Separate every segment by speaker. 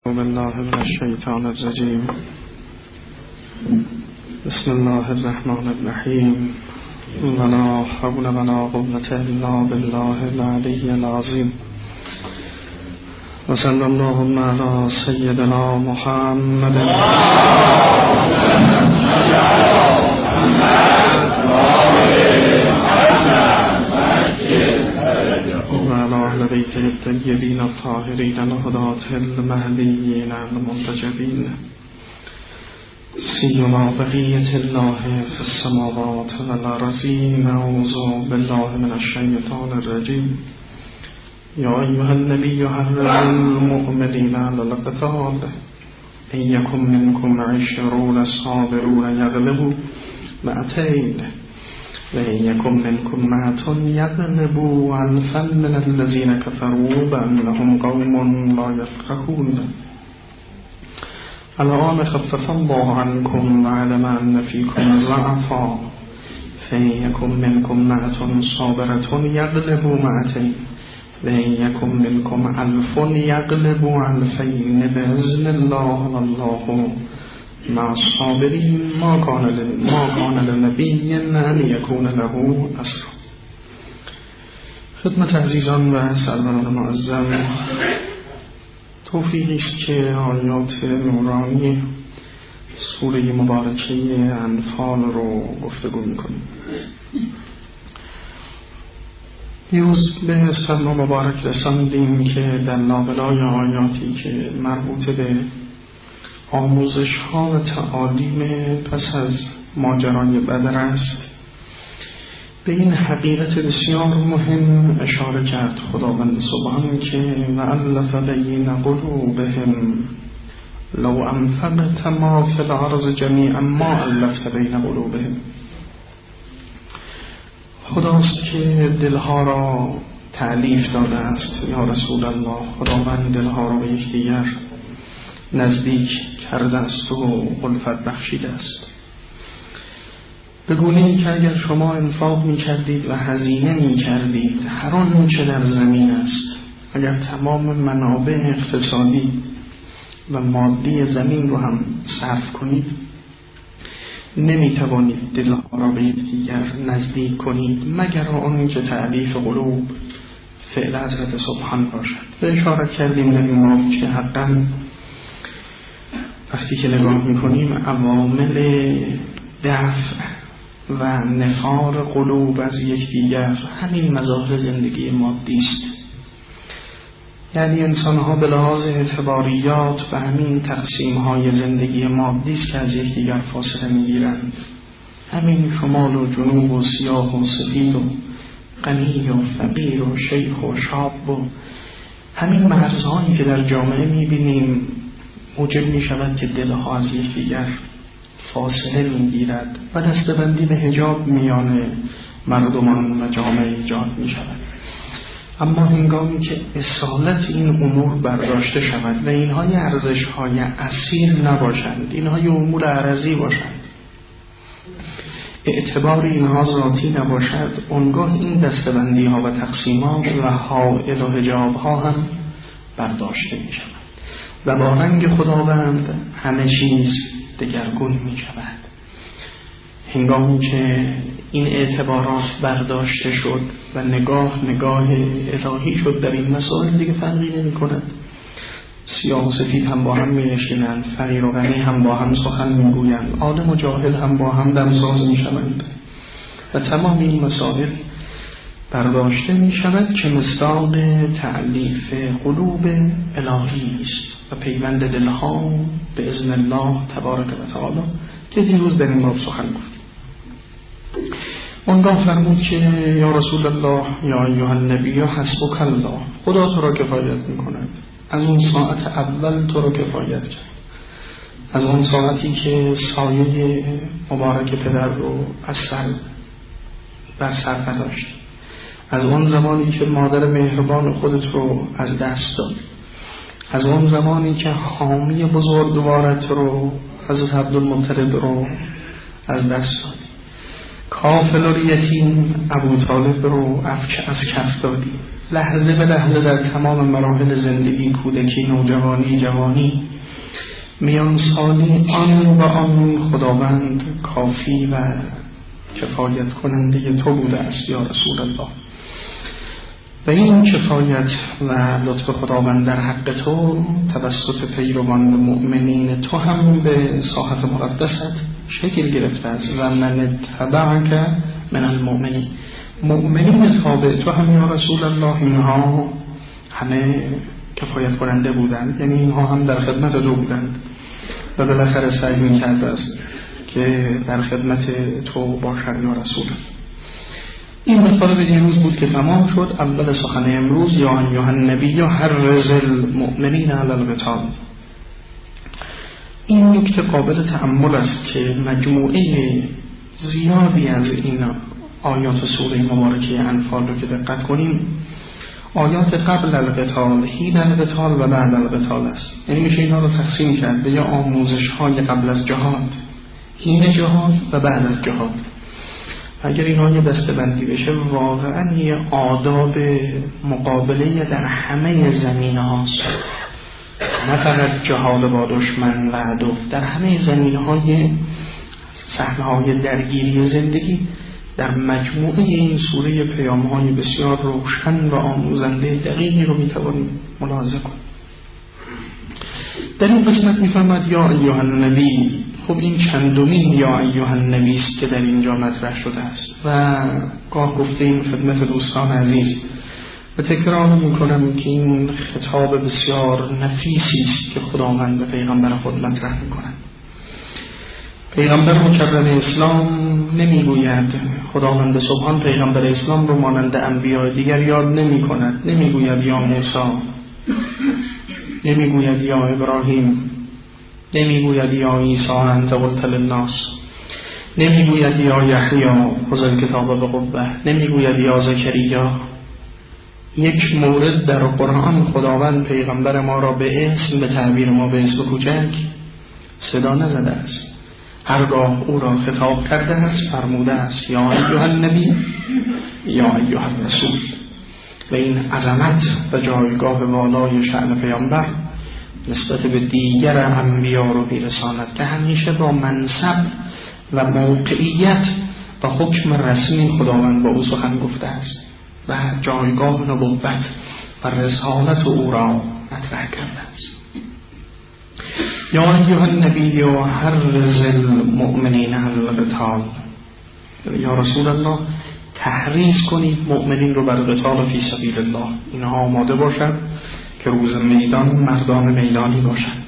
Speaker 1: بالله من الشیطان الرجیم. بسم الله الرحمن الرحیم. ولا حول ولا قوة الا بالله العلی العظیم. و صلی اللهم علی سیدنا محمد و علی اهل بیته الطیبین الطاهرین الهداة المهدیین المنتجبین سیما بقیة الله فی السماوات والارضین. اعوذ بالله من الشیطان الرجیم. یا ایها النبی حرض المؤمنین علی القتال ان یکن منکم 20 صابرون یغلبوا مئتین و ان یکن منکم 100 یغلبوا الفا من الذین کفروا بانهم قوم لا یفقهون. الآن خفف الله عنكم وعلم أن فيكم ضعفا فإن يكن منكم 100 صابرة يغلبوا 200 وإن يكن منكم 1000 يغلبوا 2000 بإذن الله والله مع الصابرين. ما كان لنبي أن يكون له أسرى. خدمت عزیزان و سروران معظم، توفیقی است که آیات نورانی سوره مبارکه انفال رو گفتگو میکنیم. دیروز به سلم مبارک رساندیم که در لابلای آیاتی که مربوط به آموزش ها و تعالیم پس از ماجرای بدر است، به این حقیقت بسیار مهم اشاره کرد خداوند سبحان که وَأَلَّفَ بَيْنَ قُلُوبِهِمْ لَوْ أَنفَقْتَ مَا فِي الْأَرْضِ جَمِيعًا مَا أَلَّفْتَ بَيْنَ قُلُوبِهِمْ. خداست که دلها را تألیف داده است. یا رسول الله، خداوند دلها را به یکدیگر نزدیک کرده است و الفت بخشیده است. بگویید که اگر شما انفاق می کردید و هزینه می کردید هر آنچه در زمین است، اگر تمام منابع اقتصادی و مادی زمین رو هم صرف کنید، نمی توانید دلها را به یکدیگر نزدیک کنید مگر آن که تألیف قلوب فعل حضرت سبحان باشد. و اشاره کردیم در این باب که حقا وقتی که نگاه می کنیم عوامل دفع و نفار قلوب از یکدیگر همین مظاهر زندگی مادی است. یعنی انسان‌ها به لحاظ اعتباریات و همین تقسیم‌های زندگی مادی است که از یکدیگر فاصله می‌گیرند. همین شمال و جنوب و سیاه و سفید و غنی و فقیر و شیخ و شاب و همین مرزهایی که در جامعه می‌بینیم موجب می‌شود که دلها از یکدیگر فاصله می‌گیرد و دستبندی به حجاب میان مردمان و جامعه ایجاد می‌شود. اما هنگامی که اصالت این امور برداشته شود و اینها ارزش‌های اصیل نباشند، اینها امور عرضی باشند، اعتبار اینها ذاتی نباشد، اونگاه این دستبندی‌ها و تقسیمات و حائل و حجاب‌ها هم برداشته می‌شود و با رنگ خداوند همه چیز دگرگون می شود. هنگامی که این اعتبارات برداشته شد و نگاه الهی شد در این مسائل، دیگه فرقی نمی کند. سیاه و سفید هم با هم می نشینند، فقیر و غنی هم با هم سخن می گویند، عالم و جاهل هم با هم دمساز می شوند و تمام این مسائل برداشته می شود که مصداق تألیف قلوب الهی است و پیوند دلها به اذن الله تبارک و تعالی که دیروز در این باب سخن گفتیم. اونگاه فرمود که یا رسول الله یا ایها النبی حسبک الله، خدا تو را کفایت می کند. از اون ساعت اول تو را کفایت کرد، از اون ساعتی که سایه مبارک پدر رو از سر بر سر نداشت، از اون زمانی که مادر مهربان خودت رو از دست داد، از اون زمانی که حامی بزرگوارت رو حضرت عبدالمطلب رو از دست داد، کافل الیتیم ابو طالب رو از کف دادی. لحظه به لحظه در تمام مراحل زندگی، کودکی، نوجوانی، جوانی، میان سالی، آن و آن خداوند کافی و کفایت کننده تو بوده است یا رسول الله. و این کفایت و لطف خداوند در حق تو توسط پیروان مؤمنین تو هم به ساحت مقدست شکل گرفته است. و من تبعک من المؤمنین، مؤمنین تابع تو هم یا رسول الله، اینها همه کفایت کننده بودند، یعنی اینها هم در خدمت تو بودند و بالاخره سعی می‌کرده است که در خدمت تو باشد یا رسول. این مطالب دیروز بود که تمام شد. اول سخن امروز یا ایها النبی حرض المؤمنین علی القتال. این نکته قابل تأمل است که مجموعه زیادی از این آیات سوره مبارکه انفال رو که دقت کنیم، آیات قبل القتال، حین القتال و بعد القتال است. یعنی میشه اینا رو تقسیم کرد به یا آموزش های قبل از جهاد، حین جهاد و بعد از جهاد. اگر اینها یه دسته بندی بشه واقعا یه آداب مقابله در همه زمینه هاست، نه فقط جهاد با دشمن و عدو، در همه زمینه های صحنه های درگیری زندگی. در مجموعه این سوره پیام های بسیار روشن و آموزنده دقیقی رو میتوانیم ملاحظه کنیم. در این قسمت میفرماد یا ایها النبی. خب این چندمین یا ایها النبی است که در اینجا مطرح شده است و گاه گفتیم خدمت دوستان عزیز و تکرار میکنم که این خطاب بسیار نفیسی است که خداوند به پیغمبر خود مطرح میکند. پیغمبر مکرم اسلام نمیگوید، خداوند سبحان پیغمبر اسلام رو مانند انبیاء دیگر یاد نمیکند. نمیگوید یا موسی، نمیگوید یا ابراهیم، نمیگوید یا عیسی انت قلت للناس، نمیگوید یا یحیی خذ الکتاب بقوة، نمیگوید یا زکریا. یک مورد در قرآن خداوند پیغمبر ما را به اسم، به تعبیر ما به اسم کوچک صدا نزده است. هرگاه او را خطاب کرده است فرموده است یا ایها النبی یا ایها الرسول. و این عظمت و جایگاه والای شأن پیامبر نسبت به دیگر انبیا رو میرساند که همیشه با منصب و موقعیت و حکم رسمی خداوند با او سخن گفته است و جایگاه نبوت و رسالت او را مطرح کرده است. یا ایها النبی و حرض المؤمنین علی القتال. یا رسول الله تحریض کنید مؤمنین رو بر قتال فی سبیل الله، اینها آماده باشد که روز میدان مردان میدانی باشند.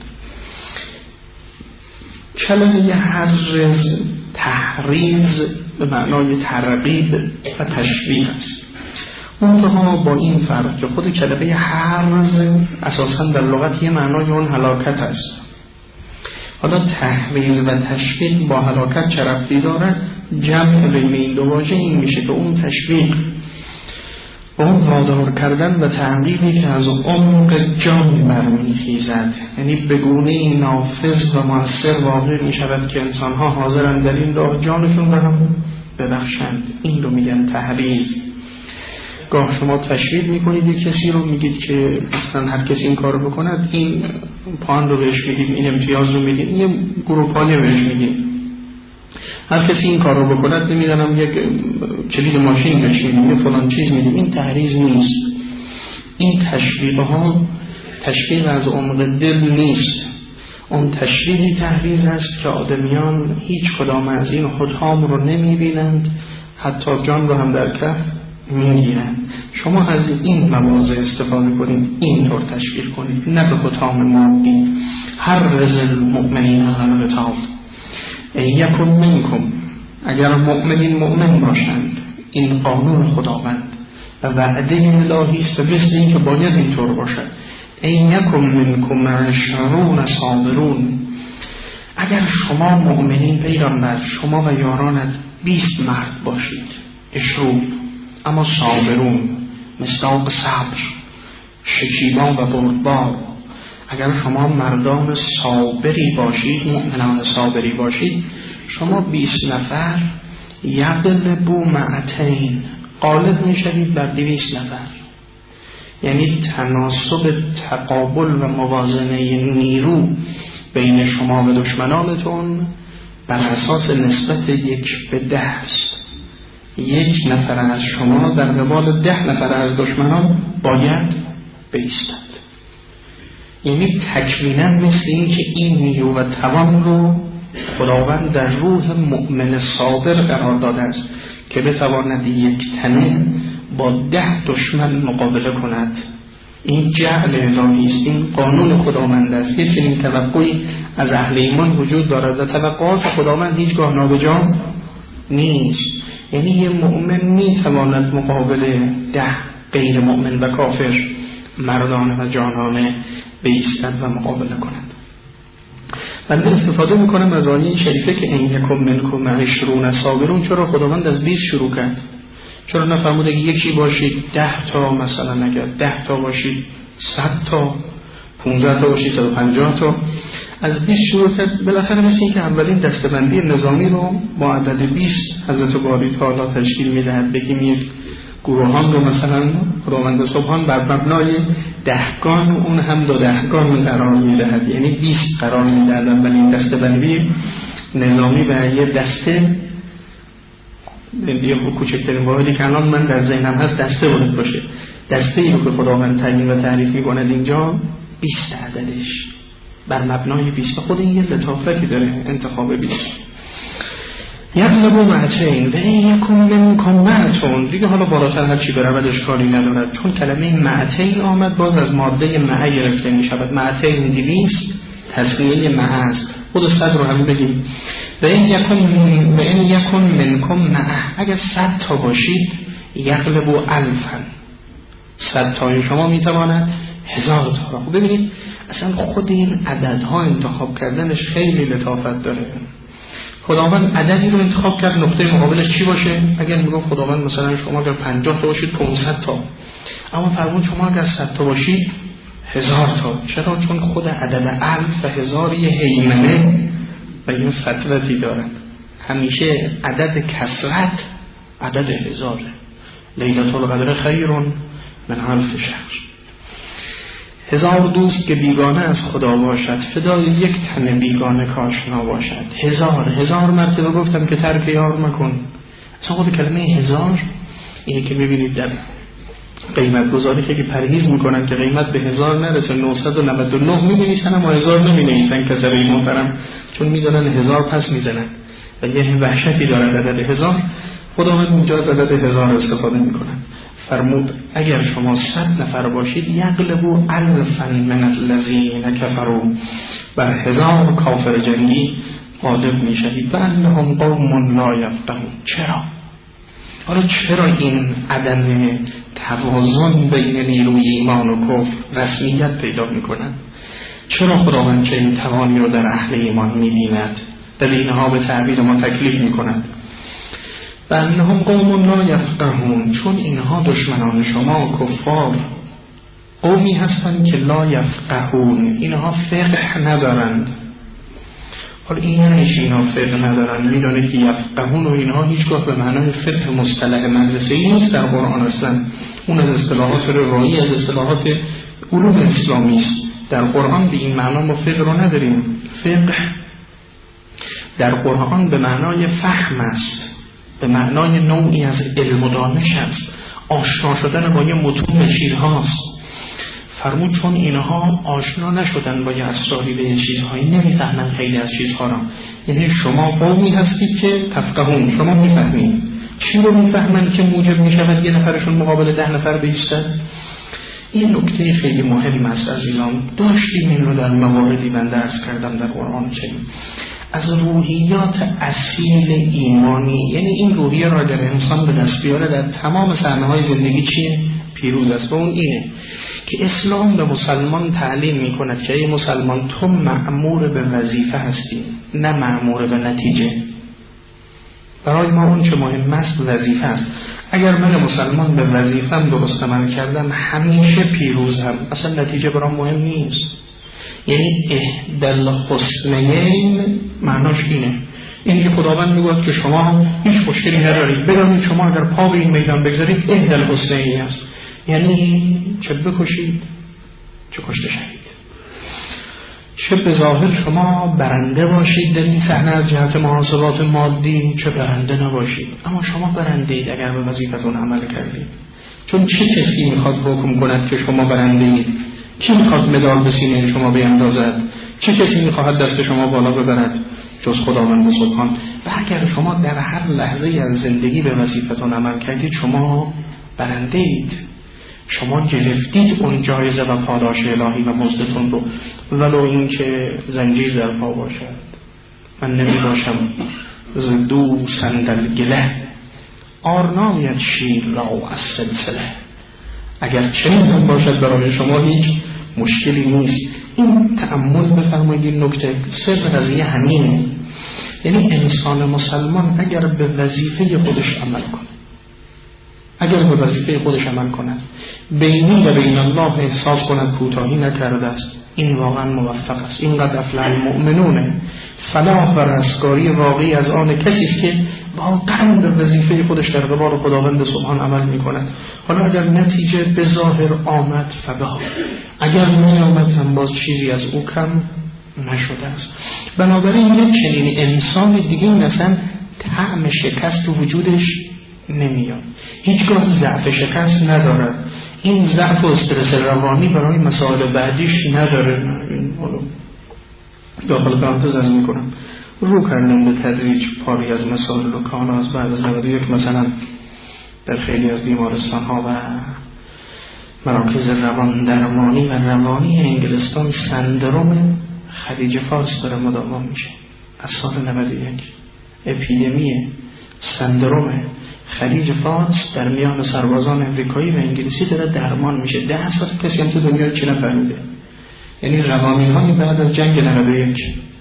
Speaker 1: کلمه حرض، تحریض به معنای ترغیب و تشویق است. منتها با این فرق که خود کلمه حرض اساساً در لغت یه معنای اون هلاکت است. حالا تحریض و تشویق با هلاکت چه ربطی دارد؟ جمع بین این دو واژه این میشه که اون تشویق، اون وادار کردن و تحقیقی که از عمق جان برمیخیزد، یعنی به گونه‌ای نافذ و مؤثر واقع میشود که انسانها حاضرند در این راه جانشون را هم ببخشند. این رو میگن تحریض. گاه شما تشویق میکنید یک کسی رو، میگید که اصلا هر کسی این کار رو بکند این پوان رو بهش میدیم، این امتیاز رو میدیم، یه گروپانی بهش میدیم. هر کسی این کار رو بکند نمیدونم یک کلید ماشین بهش میدیم، یه فلان چیز میدیم. این تحریض نیست. این تشویق ها تشویق از عمق دل نیست. اون تشویقی تحریض است که آدمیان هیچ کدام از این خودهام رو نمیبینند، حتی جان رو هم در کف میگیرند. شما از این مواضع استفاده کنید، اینطور تشویق کنید، نه به خودهام مادی. حرض المؤمنین علی القتال یکن منکم، اگر مؤمنین مؤمن باشند، این قانون خداوند و وعده الهی است و مثل این که باید اینطور باشد. این یکن منکم 20 صابرون، اگر شما مؤمنین پیغمبر، شما و یارانت 20 مرد باشید، 20 اما صابرون، مصداق صبر، شکیبا و بردبار. اگر شما مردان صابری باشید، مؤمنان صابری باشید، شما 20 نفر یغلبوا معتین، غالب میشوید بر 200 نفر. یعنی تناسب تقابل و موازنه نیرو بین شما و دشمنانتون بر اساس نسبت 1:10 است. 1 نفر از شما در قبال 10 نفر از دشمنان باید بایستد. یعنی تکویناً مثل این که این نیرو و توان رو خداوند در روح مؤمن صابر قرار داده است که بتواند 1 تنه با 10 دشمن مقابله کند. این جعل الهی است، این قانون خداوند است. یه چنین توقعی از اهل ایمان وجود دارد و توقعات خداوند هیچگاه نابجا نیست. یعنی یه مؤمن میتواند مقابل 10 غیر مؤمن و کافر مردانه و جانانه بایستد و مقابله کند. من استفاده میکنم از آیه شریفه که ان یکم منکم 20 صابرون. چرا خداوند از 20 شروع کرد؟ چرا نفرمود اگه یکی باشید 10 تا، مثلا اگر 10 تا باشید 100 تا، 15 تا باشید 150 تا، از 20 شروع کرد؟ بالاخره مثل این که اولین دستبندی نظامی رو با عدد 20 حضرت باری تعالی تشکیل میدهد. بگیم یک گروهان رو مثلا خداوند سبحان بر مبنای 10 گان، اون هم 2 گان قرار میدهد، یعنی 20 قرار میدهد. اولین دستبندی نظامی به یه دسته دیگه کوچکترین واحدی که الان من در ذهنم هست دسته باید باشه. دسته ای رو که خداوند تعیین و تعریف می‌کند اینجا 20 عددش بر مبنای 20. خود این یه لطافتی داره انتخاب 20. یغلبوا معتین و ان یکم منکم معتون. دیگه حالا بالاتر هر چی برود اشکالی ندارد، چون کلمه معتین آمد باز از ماده معه گرفته می‌شود. معتین 200 تسمیه معه است. خود 100 رو هم بگیم. و این یکن منکم معه، اگر 100 تا باشید یغلبوا 1000. 100 تای شما میتواند 1000 تا را. ببینید اصلا خود این عددها انتخاب کردنش خیلی لطافت داره. خداوند عددی رو انتخاب کرد، نقطه مقابلش چی باشه؟ اگر میگم خداوند مثلا شما اگر 50 تا باشید 500 تا، اما فرمود شما اگر 100 تا باشید 1000 تا. چرا؟ چون خود عدد 1000 و 1000 یه هیمنه و یه فترتی دارن. همیشه عدد کثرت عدد 1000. لیلة القدر خیر من 1000 شهر. 1000 دوست که بیگانه از خدا باشد فدای 1 تن بیگانه کاشنا باشد. 1000 مرتبه گفتم که ترک یار مکن. اصلا خود کلمه 1000 اینه که میبینید در قیمت گذاری که پرهیز میکنن که قیمت به 1000 نرسه، 999 می‌نویسن اما 1000 نمی‌نویسن کسری محترم، چون میدونن 1000 پس میزنن و یه وحشتی داره عدد 1000. خداوند اینجا از عدد 1000 استفاده میکنن. فرمود اگر شما 100 نفر باشید یغلبوا 1000 من الذین کفروا، بر 1000 کافر جنگی غالب میشوید. و انهم قوم لا یفقهون. چرا؟ حالا چرا این عدم توازن بین نیروی ایمان و کفر رسمیت پیدا میکنند؟ چرا خداوند که این توانی رو در اهل ایمان میبیند و اینها به تعبیر ما تکلیف میکند؟ و انهم قوم لا یفقهون، چون اینها دشمنان شما کفار قومی هستند که لا یفقهون، اینها فقه ندارند. حالا این یعنی اینا فقه ندارن، میدانید که یفقهون و اینها هیچگاه به معنای فقه مصطلح مدرسه‌ای نیست در قرآن اصلا. اون از اصطلاحات روایی، از اصطلاحات علوم اسلامی است. در قرآن به این معنا ما فقه رو نداریم. فقه در قرآن به معنای فهم است، به معنای نوعی از علم و دانش است، آشنا شدن با یه متون چیزهاست. فرمود چون اینها آشنا نشدن با یه اسراری به چیزهایی نمیفهمن خیلی از چیزها را. یعنی شما قومی هستید که تفقهون، شما میفهمید. چی رو میفهمن که موجب میشود یه نفرشون مقابل 10 نفر بیستن؟ این نکته خیلی مهم است عزیزان. داشتیم این رو در مواردی من درس کردم در قرآن کریم. از روحیات اصیل ایمانی، یعنی این روحیه را در انسان به دست بیاره در تمام صحنه‌های زندگی چیه؟ پیروز است. و اون اینه که اسلام به مسلمان تعلیم میکند که ای مسلمان تو مأمور به وظیفه هستی، نه مأمور به نتیجه. برای ما اون چه مهم است وظیفه است. اگر من مسلمان به وظیفه‌ام درست عمل کردم همیشه پیروزم، اصلا نتیجه برام مهم نیست. یعنی احدى الحسنیین معناش اینه اینکه خداوند میگوید که شما هیچ مشکلی ندارید، بدانید شما اگر پا به این میدان بگذارید اهدی الحسنیین است، یعنی چه بکشید چه کشته شوید، چه به ظاهر شما برنده باشید در این صحنه از جهت محاسبات مادی، چه برنده نباشید، اما شما برنده اید اگر به وظیفتون عمل کردید. چون چه کسی میخواد حکم کند که شما برنده اید؟ کی میخواد مدال به سینه شما بیندازد؟ چه کسی میخواهد دست شما بالا ببرد جز خداوند سبحان؟ و اگر شما در هر لحظه از زندگی به وظیفتون عمل کردید شما برنده اید، شما گرفتید اون جایزه و پاداش الهی و مزدتون رو، ولو این که زنجیر در پا باشد. من نمی باشم زدو صندل گله، آرنامیت شیر را از سلسله. اگر چنین هم باشد برای شما هیچ مشکلی نیست. این تأمل بفرمایید، این نکته سر قضیه همینه. یعنی انسان مسلمان اگر به وظیفه خودش عمل کنه، اگر به وظیفه خودش عمل کند، بینی و بین الله احساس کند کوتاهی نکرده است، این واقعا موفق است. این قد افلح المؤمنون، فلاح و رستگاری واقعی از آن کسی است که واقعا به وظیفه خودش در قبال خداوند سبحان عمل میکند. حالا اگر نتیجه به ظاهر آمد فبها، اگر نیامد هم باز چیزی از او کم نشده است. بنابراین یک چنین انسان دیگه مثلا طعم شکست تو وجودش نمیاد، هیچگاه ضعف شکست ندارد، این ضعف و استرس روانی برای مسائل بعدیش نداره. داخل پرانتز از میکنم رو کردم به تدریج پاری از مسائل رو که از بعد از 91 مثلا در خیلی از بیمارستان ها و مراکز روان درمانی و روانی انگلستان سندروم خلیج فارس داره مداوم میشه. از سال 91 اپیدمی سندروم خلیج فارس در میان سربازان امریکایی و انگلیسی داره درمان میشه. 10 سال کسی هم تو دنیا چی نفهمیده. یعنی روانی‌های بعد از جنگ 91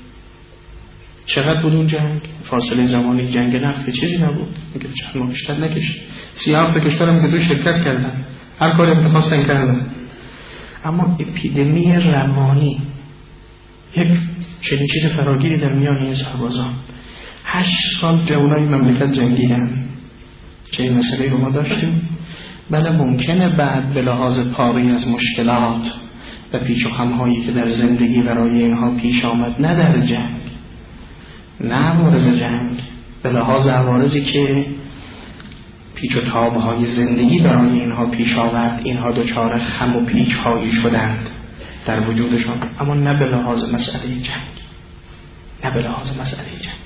Speaker 1: چقدر بود اون جنگ؟ فاصله زمانی جنگ نفت چیزی نبود، میگه چند ماه بیشتر نکشید. 37 کشور هم که تو شرکت کردن، هر کاری هم خواستن کردن. اما اپیدمی روانی یک چنین چیز فراگیری در میان این سربازان. 8 سال جوانای مملکت جنگیدن. چه این مسئله رو ما داشتیم؟ بله ممکنه بعد به لحاظ پاری از مشکلات و پیچ و خم‌هایی که در زندگی برای اینها پیش آمد، نه در جنگ، نه مورد جنگ، به لحاظ عوارضی که پیچ و تاب‌های زندگی برای اینها پیش آورد، اینها دچار خم و پیچ‌هایی شدند در وجودشان، اما نه به لحاظ مسئله جنگ، نه به لحاظ مسئله جنگ.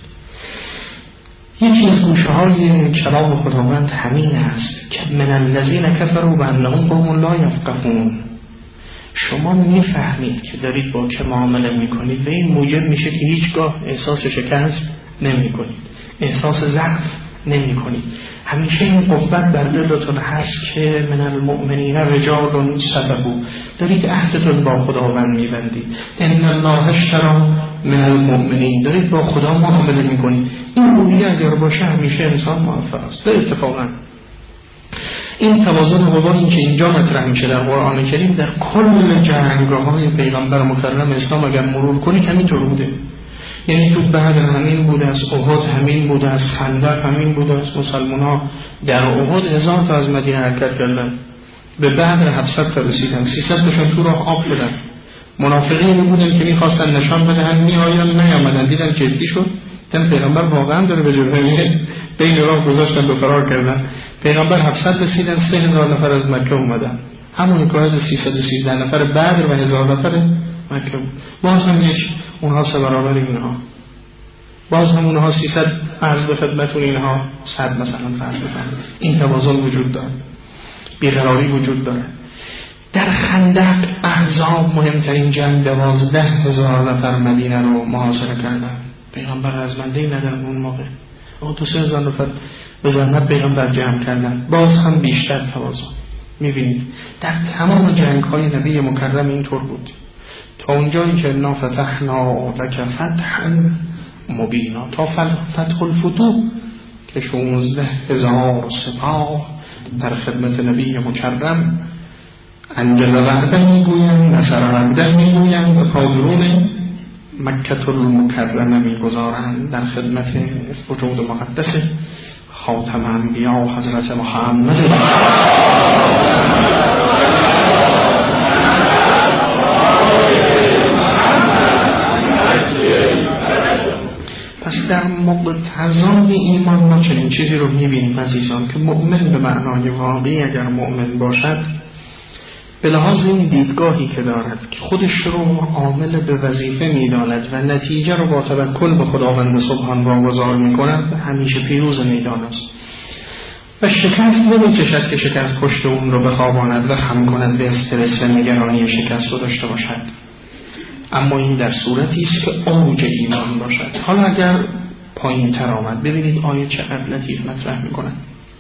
Speaker 1: یکی از گوشه‌های کلام خداوند همین است که من الذین کفروا بانهم قوم لا یفقهون. شما میفهمید که دارید با که معامله میکنید و این موجب میشه که هیچگاه احساس شکست نمیکنید، احساس ضعف نمیکنید. همیشه این قوت در دلتون هست که من المؤمنین رجال صدقوا، دارید عهدتون با خداوند میبندید. ان الله اشتری من المؤمنین، دارید با خدا معامله میکنید. این روحیه اگر باشه همیشه انسان موفق است. در اتفاقا این توازن و این که اینجا مطرح میشه در قرآن کریم در کل جنگ‌های پیغمبر مکرم اسلام اگر مرور کنید همینطور بوده. یعنی تو بدر همین بوده، از احد همین بوده، از خندق همین بوده. از مسلمان‌ها در احد 1000 تا از مدینه حرکت کردن، به بدر 700 تا رسیدن، 300 تاشون تو راه آب شدن. منافقین بودن که می‌خواستن نشان بدهن میآیند، نیامدن، دیدن جدی شد. ten پیغمبر واقعا داره به جلوه میره، بین راه گذاشتن به فرار کردن. پیغمبر 700 رسیدن، 3000 نفر از مکه اومدن. همون که 313 نفر بدر و 1000 نفر مکه. باز هم یک اونها 3 برابر اینها، باز هم اونها 300 عرض به خدمتون، اینها 100 مثلا فرض بفرمایید. این توازن وجود داره، بیقراری وجود داره. در خندق احزاب مهمترین جنگ 12000 نفر مدینه رو محاصره کردن. پیغمبر رزمنده‌ای ندارن اون موقع، اون 2000 نفر به زحمت پیغمبر جمع کردن، باز هم بیشتر توازن. میبینید در تمام جنگ‌های نبی مکرم اینطور بود، تا اونجایی که انا فتحنا لک فتحا مبینا، تا فتح الفتوح که 16000 سپاه در خدمت نبی مکرم انجل وعده میگویند، نصر عبده میگویند و قادرون مکة المکرمه میگذارند در خدمت وجود مقدس خاتم انبیا حضرت محمد. پس در مقتضای ایمان ما چنین چیزی رو میبینیم عزیزان که مؤمن به معنای واقعی اگر مؤمن باشد به لحاظ این دیدگاهی که دارد که خودش رو عامل به وظیفه میداند و نتیجه رو با توکل به خداوند سبحان واگذار میکند همیشه پیروز میدان است و شکست نمیچشد که شکست پشت اون رو بخواباند و خم کند به استرس و نگرانی شکست رو داشته باشد. اما این در صورتی است که اوج ایمان باشد. حالا اگر پایین تر آمد ببینید آیه چقدر لطیف مطرح میکنند.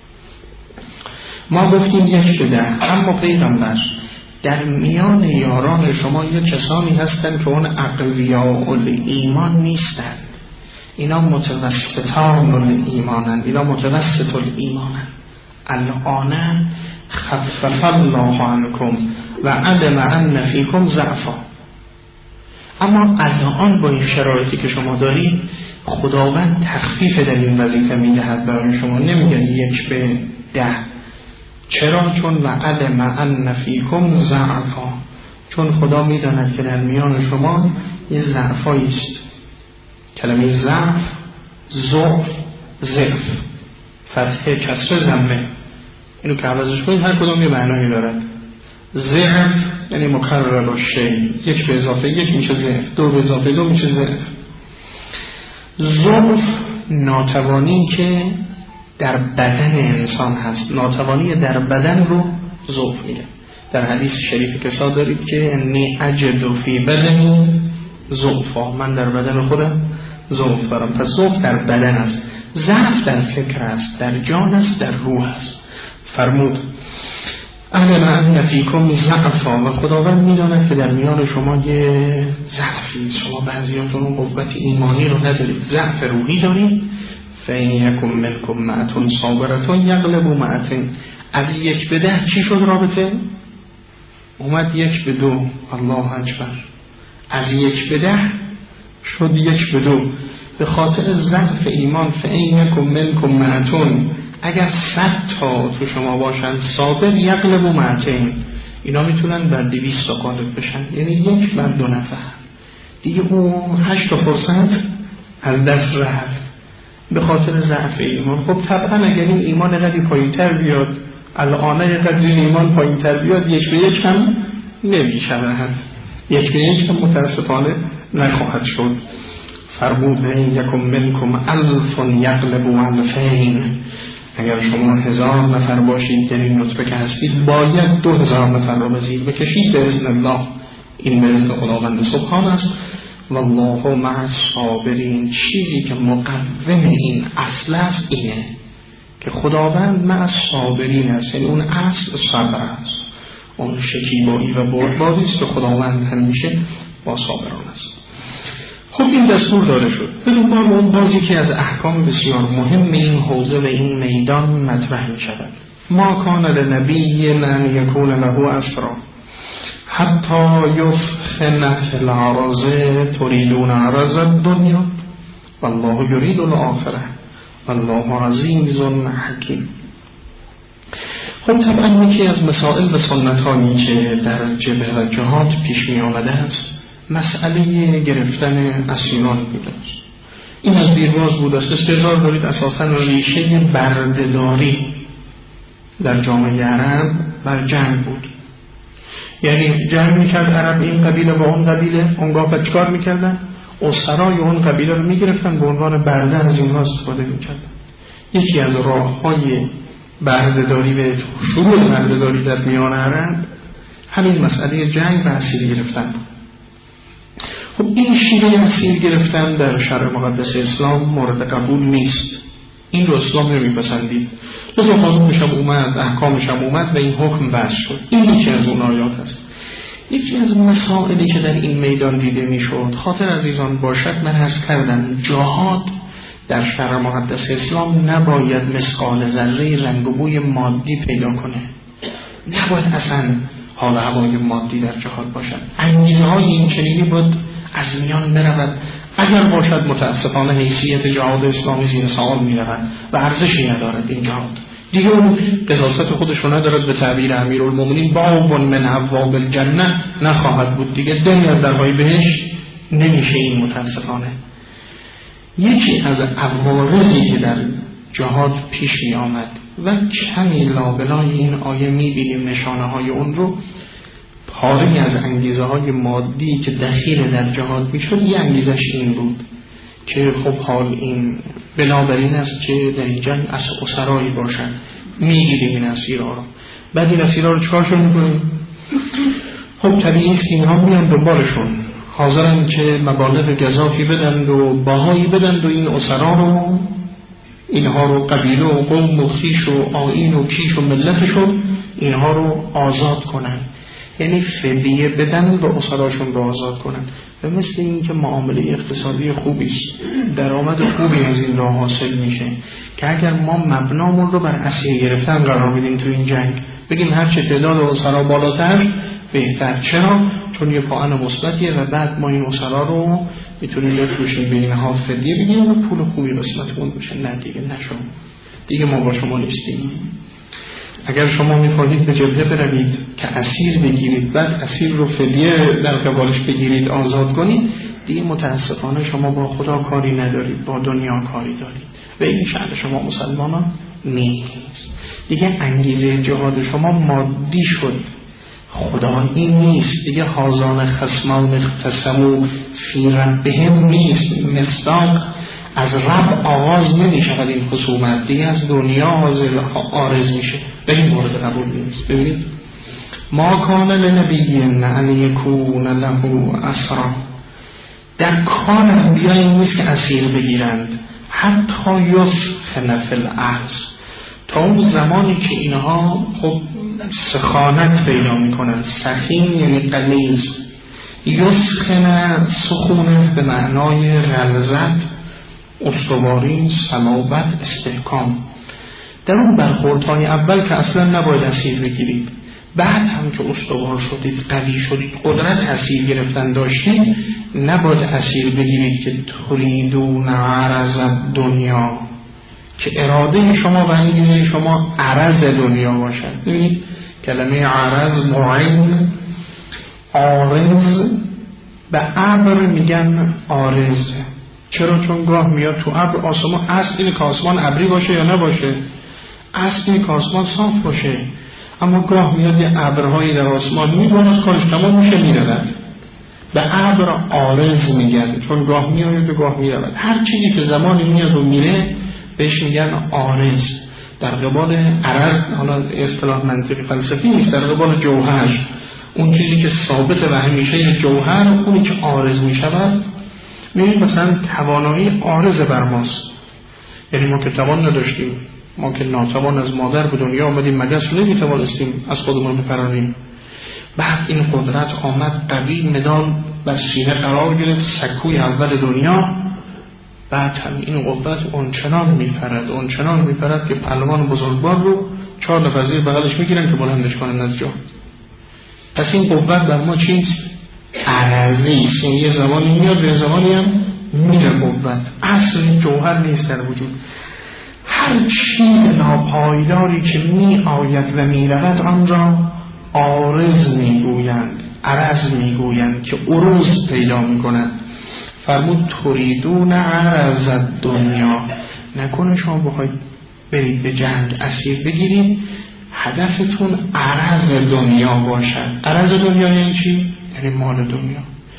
Speaker 1: ما گفتیم 1:10 اما پیغمبر در میان یاران شما یک کسانی هستند که اون اقویاء الایمان نیستند، اینا متوسطان الایمانند، اینا متوسط الایمانند. الان خفف الله عنکم و علم ان فیکم ضعفا. اما الان با این شرایطی که شما دارید خداوند تخفیف در این وظیفه میدهد برای شما، نمیگن 1:10. چرا؟ چون و علم ان فیکم ضعفا، چون خدا میداند که در میان شما یه ضعفایی است. کلمه ضعف، ضعف، ضعف، فتحه، کسره، ضمه، اینو که عوضش کنید هر کدوم یه معنایی دارد. ضعف یعنی مکرر الشیء، 1+1 میشه ضعف، 2+2 میشه ضعف. ضعف ناتوانی که در بدن انسان هست، ناتوانی در بدن رو ضعف میگن. در حدیث شریف که صادر دارید که انی اجد فی بدنی ضعفا، من در بدن خودم ضعف دارم. پس ضعف در بدن است، ضعف در فکر است، در جان است، در روح است. فرمود علم ان فیکم ضعفا، و خداوند میداند که در میان شما یه ضعفی، شما بعضیاتون قوت ایمانی رو ندارید، ضعف روحی دارید. فَإِنْ يَكُنْ مِنْكُمْ مَئَةٌ صَابِرَةٌ يَغْلِبُوا 200. از 1:10 چی شد رابطه؟ اومد 1:2. الله اکبر. از 1:10 شد 1:2 به خاطر ضعف ایمان. فَإِنْ يَكُنْ مِنْكُمْ مَئَةٌ، اگر 100 تا تو شما باشن صابر یغلبوا 200، اینا میتونن بر 200 تا غالب بشن، یعنی 1 بر 2 نفر دیگه. اون 8% از دست رفت به خاطر ضعف ایمان. خب طبعا اگر این ایمان قدری پایین‌تر بیاد، الان قدری ایمان پایین‌تر بیاد، 1:1 هم نمیشه، 1:1 هم متاسفانه نخواهد شد. فرمود این یکم منکم 1000 یغلبوا 2000، اگر شما 1000 نفر باشید در این رتبه که هستید باید 2000 نفر رو به زیر بکشید به اذن الله. این به اذن خداوند سبحان است. والله مع الصابرین. چیزی که مقوم این اصل است اینه که خداوند مع الصابرین است، یعنی اون اصل صبر است، اون شکیبایی و بردباری است که خداوند همیشه با صابران است. خب این دستور داده شد. بدون بار اون بازی که از احکام بسیار مهم این حوزه و این میدان مطرح می شود. ما کان لنبی ان یکون له اسرا حتی یثخن فی الارض تریدون عرض الدنیا والله یرید الاخره والله عزیز حکیم. خب طبعا یکی از مسائل و سنتانی که در جبهه و جهاد پیش می آمده است مسئله گرفتن اسیران بوده است. این از دیرباز بوده است. استظهار دارید اساسا ریشه بردهداری در جامعه عرب بر جنگ بود. یعنی جنگ میکرد عرب این قبیله با اون قبیله، اونگاه چیکار میکردن؟ اسرای اون قبیله رو میگرفتن به عنوان برده از اینها استفاده میکردن. یکی از راههای بردهداری و شروع بردهداری در میان عرب همین مسئله جنگ و اسیر گرفتن بود. خب این شیوه اسیر گرفتن در شرع مقدس اسلام مورد قبول نیست. این رو اسلام نمیپسندید. لذا قانونش هم اومد، احکامش هم اومد و این حکم بس شد. این یکی از اون آیات است. یکی از مسائلی که در این میدان دیده میشد خاطر عزیزان باشد، من عرض کردم جهاد در شرع مقدس اسلام نباید مثقال ذره رنگ و بوی مادی پیدا کنه. نباید اصلا حال هوای مادی در جهاد باشد. انگیزه های این چنینی بود از میان برود. اگر باشد متاسفانه حیثیت جهاد اسلامی زیر سوال می رود و ارزشی ندارد این جهاد. دیگه اون قداست خودش رو ندارد. به تعبیر امیرالمومنین باب من ابواب الجنه نخواهد بود دیگه، دری از درهای بهشت نمیشه این متاسفانه. یکی از عوارضی که در جهاد پیش می آمد و کمی لابلای این آیه می بینیم نشانه های اون رو، پاره از انگیزه های مادی که دخیل در جهاد می شد، یه انگیزش این بود که خب حال این بنابراین است که در این جنگ اسرایی باشن، می گیریم این اسیرها رو. بعد این اسیرها رو چکارشون می کنیم؟ خب طبیعی است که اینها میان دنبالشون، حاضرن که مبالغ گزافی بدند و باهایی بدند و این اسرا رو، اینها رو قبیله و قوم و خویش و آیین و کیش و ملتشون اینها رو آزاد کنن، یعنی فدیه بدن و اسراشون رو آزاد کنن. و مثل این که معامله اقتصادی خوبی است، درآمد خوبی از این راه حاصل میشه که اگر ما مبنامون رو بر اسیر گرفتن قرار بدیم تو این جنگ، بگیم هر چه تعداد اسرا بالاتر بهتر. چرا؟ چون یه پاهن مثبتیه و بعد ما این اسرا رو میتونیم بفروشیم به اینها فدیه بگیریم و پول خوبی قسمتمون بشه. نه دیگه نشون، دیگه ما با شما نیستیم. اگر شما میخواهید به جبهه بروید که اسیر بگیرید، بعد اسیر رو فدیه در قبالش بگیرید، آزاد کنید، دیگه متاسفانه شما با خدا کاری ندارید، با دنیا کاری دارید و این شأن شما مسلمانان نیست. دیگه انگیزه جهاد شما مادی شد، خدایی نیست دیگه. حاضان خصمان اختصموا فی ربهم نیست، مصداق از رب آغاز نمی شود این خصومت، دیگه از دنیا آرز میشه و این مورد قبول نیست. ببینید ما کان لنبی ان یکون له اسرا، در کار انبیا این نیست که اسیر بگیرند، حتی یسخن فی الارض، تا اون زمانی که اینها خب سخانت پیدا میکنن. سخین یعنی غلیظ، یسخن سخونه به معنای غلظت، استواری، صلابت، استحکام. در اون برخوردهای اول که اصلا نباید اسیر بگیرید، بعد هم که استوار شدید، قوی شدید، قدرت اسیر گرفتن داشتید، نباید اسیر بگیرید که تریدون عرض دنیا، که اراده شما و انگیزه شما عرض دنیا باشد. ببینید کلمه عرض معین، عارض، به ابر میگن عارض. چرا؟ چون گاه میاد تو ابر آسمان، اصل اینه که آسمان ابری باشه یا نباشه، اصل اینه که آسمان صاف باشه، اما گاه میاد یه ابرهایی در آسمان میباند، کارش تمام میشه میرود. به ابر عارض میگن، چون گاه میاد و گاه میرود. هر چیزی که زمانی میاد و میره بهش میگن عارض. در قبال عرض، حالا اصطلاح منطقی فلسفی نیست، در قبال جوهر، اون چیزی که ثابت و همیشه جوهر، اونی که عارض میشود. می‌بینید مثلا توانایی عارض بر ماست، یعنی ما که توان نداشتیم، ما که ناتوان از مادر به دنیا آمدیم، مگس نمیتوانستیم از خودمون بپرانیم. بعد این قدرت آمد، قوی مدال بر سینه قرار گرفت، سکوی اول دنیا. بعد هم این قوت اونچنان میپرد که پهلوان بزرگوار رو 4 نفر زیر بغلش میگیرن که بلندش کنن از جا. پس این قوت بر ما چیست؟ عرضی است. یه زمانی میاد، یه زمانی هم میره. قوت اصل جوهر نیست در وجود. هر چیز ناپایداری که می آید و می رود آن را عارض میگویند، عرض میگویند، که عروض پیدا میکنند. فرمود تریدون عرض دنیا، نکنه شما بخواید برید به جنگ اسیر بگیرید هدفتون عرض دنیا باشد. عرض دنیا یعنی چی؟ یعنی مال دنیا،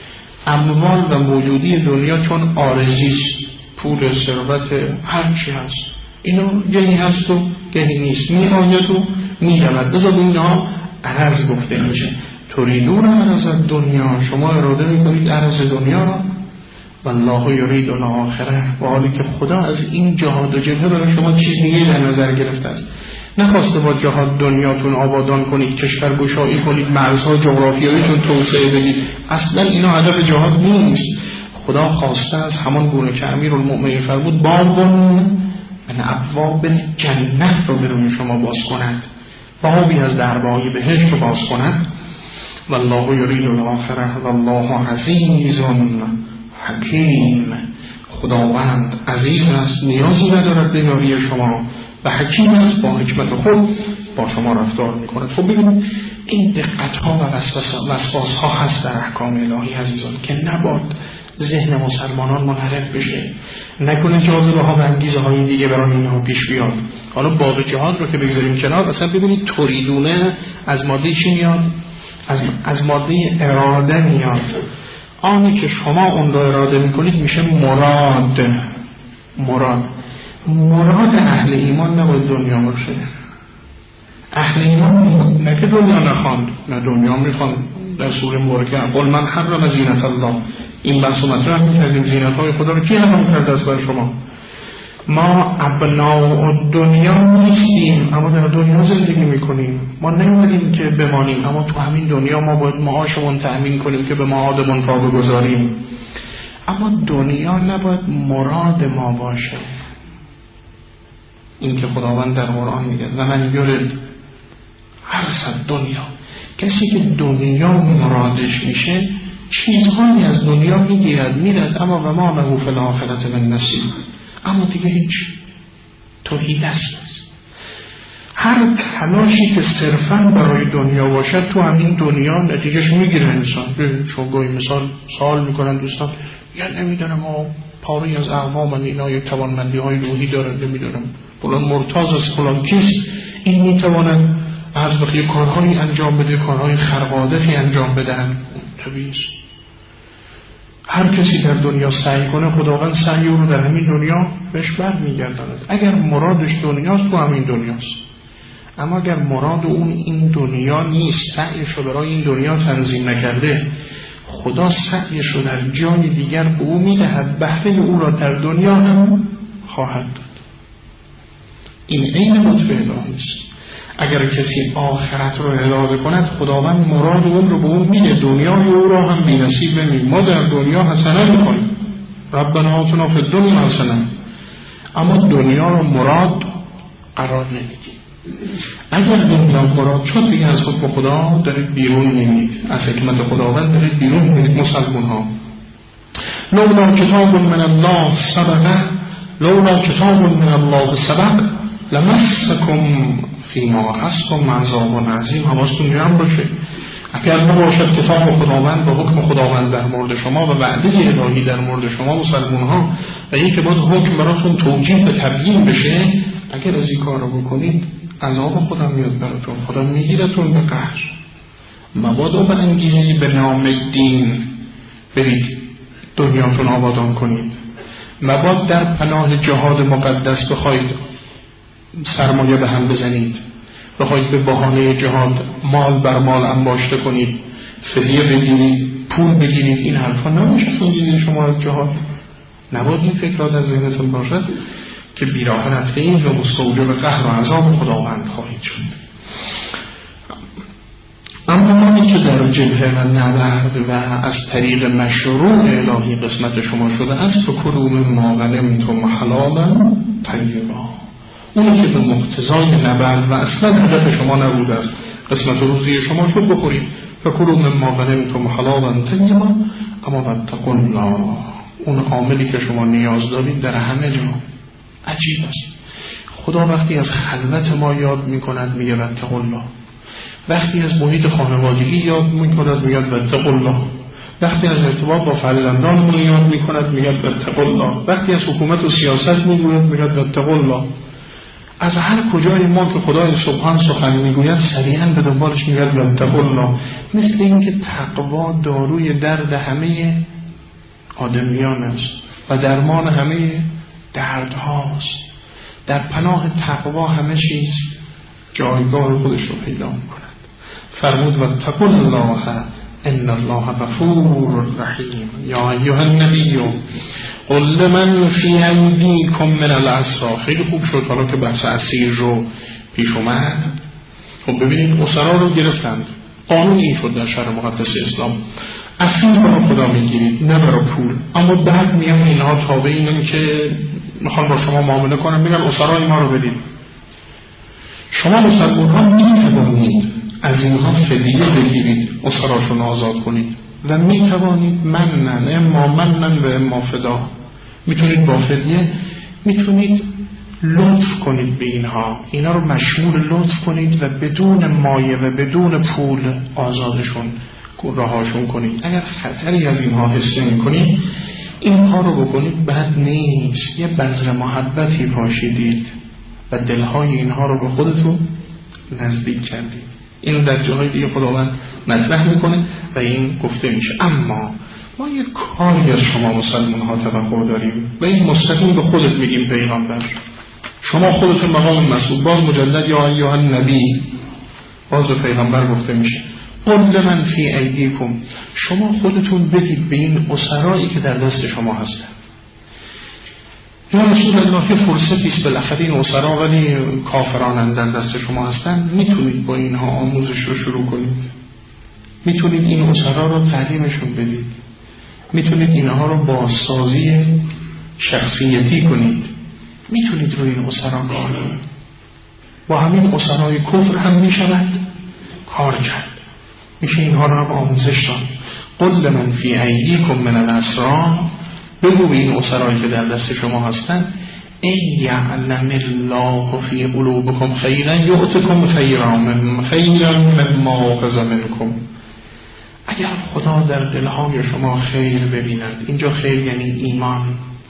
Speaker 1: اموال و موجودی دنیا، چون عارضیست، پول، ثروت، هر چی هست، اینو گهی هست و گهی نیست، می آید و می رود. بذار اینها عرض گفته میشه. تریدون عرض دنیا، شما اراده میکنید عرض دنیا را، والله یرید الاخره، و حالی که خدا از این جهاد و جبهه برای شما چیز دیگه در نظر گرفته است. نخواسته با جهاد دنیاتون آبادان کنید، کشورگشایی کنید، مرزها جغرافیاییتون توسعه بدید. اصلا اینا هدف جهاد نیست. خدا خواسته است همان گونه که امیرالمومنین فرمود باب من ابواب جنت رو برای شما باز کند، بابی از درهای بهشت رو باز کند. والله یرید الاخره والله عزیز حکیم. خداوند عزیز است، نیازی ندارد به یاری شما و حکیم است، با حکمت خود با شما رفتار میکند. خب ببینید این دقت ها و وسواس ها هست در احکام الهی عزیزان که نباید ذهن مسلمانان منحرف بشه، نکنه جاذبه ها و انگیزه های دیگه برای اینها پیش بیاد. حالا باب جهاد رو که بگذاریم کنار، مثلا ببینید توریدونه از ماده چی میاد؟ از ماده اراده میاد. آنی که شما اون رو اراده میکنید میشه مراد اهل ایمان نباید دنیا باشه. اهل ایمان نه که دنیا نخواند، نه دنیا میخواند. در سوره مبارکه قل من حرم زینت الله، این بحث و مطرح میکردیم زینت های خدا رو کی حرام کرده است بر شما؟ ما ابناء دنیا نیستیم اما در دنیا زندگی میکنیم. ما نمیدونیم که بمانیم اما تو همین دنیا ما باید معاشمون تأمین کنیم که به معادمون پا بگذاریم. اما دنیا نباید مراد ما باشه. این که خداوند در قرآن میگه و من یرد حرث دنیا، کسی که دنیا مرادش میشه چیزهایی از دنیا میرد اما و ما له فی الاخرة من نصیب، اما دیگه هیچ توحید است. هر تلاشی که صرفاً برای دنیا باشد تو همین دنیا نتیجهش میگیره انسان. شما گاهی مثال سوال میکنن دوستان، یا نمیدونم پاری از اقوام من اینا یک توانمندی های روحی دارن، نمیدونم فلان مرتاض است، فلان کیست، این میتوانن از بخیه کارهایی انجام بده، کارهای خرقادقی انجام بدن. طبیعی است هر کسی در دنیا سعی کنه خداوند سعی رو در همین دنیا بهش بر میگرداند. اگر مرادش دنیاست تو همین دنیاست، اما اگر مراد اون این دنیا نیست، سعیش رو برای این دنیا تنظیم نکرده، خدا سعیش رو در جای دیگر به او میدهد، بهره او را در دنیا هم خواهد داد. این عین لطف الهی است. اگر کسی آخرت رو اراده کند خداوند مراد اون رو به اون میده، دنیای او را هم بی‌نصیب نمی‌کنه. ما در دنیا حسنه می‌کنیم، ربنا آتنا فی الدنیا حسنه، اما دنیا رو مراد قرار نمیدیم. اگر دنیا مراد شد دیگه از حکم خدا دارید بیرون نمیدید، از حکمت خداوند دارید بیرون نمیدید. مسلمان ها لولا کتاب من الله سبق لمسکم فیما هستم عذاب عظیم. حواستون جمع باشه، اگر نباشد کتاب خداوند و حکم خداوند در مورد شما و وعده الهی در مورد شما مسلمان ها و این که باید حکم براتون توجیه و تبیین بشه، اگر از این کار رو بکنید عذاب خدا میاد براتون، خدا میگیرتون به قهر. مبادا به انگیزه به نام دین برید دنیاتون آبادان کنید، مباد در پناه جهاد مقدس بخواید سرمایه به هم بزنید، بخواید به بهانه جهاد مال بر مال انباشته کنید، فدیه بگیرید، پول بگیرید. این حرفا نباشه انگیزه شما از جهاد. نباید این فکرات از ذهنتون باشد که بیراه رفته این و مستوجب قهر و عذاب خداوند خواهید شد. اما مالی که در جبهه و نبرد و از طریق مشروع الهی قسمت شما شده است، فکلوا مما غنمتم حلالا طیبا، اونی که به مقتضای نبرد و اصلا هدف شما نبوده است قسمت روزی شما شد بخورید. فکلوا مما غنمتم حلالا طیبا، اما واتقوا الله، اون عاملی که شما نیاز دارید در همه جا. عجیب است، خدا وقتی از خلوت ما یاد میکند میگه واتقوا الله، وقتی از محیط خانوادگی یاد میکند میگه واتقوا الله، وقتی از ارتباط با فرزندان یاد میکند میگه واتقوا الله، وقتی از حکومت و سیاست میگوید میگه واتقوا الله. از هر کجای ما که خدای سبحان سخن میگوید سریعا به دنبالش میگه واتقوا الله. مثل اینکه تقوا داروی درد همه آدمیان است و درمان همه درد هاست. در پناه تقوا همه چیز جایگاه خودش رو پیدا میکند. فرمود واتقوا الله ان الله غفور رحیم. یا ایها النبی قل لمن فی ایدیکم من الاسری. خیلی خوب شد حالا که بحث اسیر رو پیش اومد. خب ببینید اسرا رو گرفتند، قانون این شد در شرع مقدس اسلام، اسیر برای خدا میگیرید نه برای پول. اما بعد میگن اینها تابع اینن که میخوان با شما معامله کنن، میگن اسرای ما رو بدید. شما مسلمان ها میتوانید
Speaker 2: از اینها فدیه بگیرید، اسراشون آزاد کنید و می توانید منن و اما فدا، میتونید با فدیه میتونید لطف کنید به اینا رو مشمول لطف کنید و بدون مایه و بدون پول آزادشون رهاشون کنید. اگر خطری از اینها حس می‌کنید اینها رو بکنید، بد نیست. یه بذر محبتی پاشیدید و دلهای اینها رو به خودتون نزدیک کردید. این در جاهای دیگه خداوند مطرح میکنه و این گفته میشه. اما ما یک کاری از شما مسلمان ها توقع داریم و این مستقیم به خودت میگیم پیغمبر، شما خودتون مقام مسئول. باز مجلد یا ایها النبی، باز به پیغمبر گفته میشه قل من فی ایدیکم، شما خودتون بگید به این اسرایی که در دست شما هستن. یا رسول الله که فرصتی است بالاخره این اسرا ولی کافران در دست شما هستن، میتونید با اینها آموزش رو شروع کنید، میتونید این اسرا رو تعلیمشون بدید، میتونید اینها رو بازسازی شخصیتی کنید، میتونید روی این اسرا کار کنید. با همین اسرای کفر هم میشود کار کرد، میشه اینها رو هم آموزش داد. قل من فی ایدیکم من الاسرا، بگو به این اسرایی که در دست شما هستن ای یعلم الله فی قلوبکم خیرا یؤتکم خیرا مما اخذ منکم. اگر خدا در دلهای شما خیر ببیند، اینجا خیر یعنی ایمان،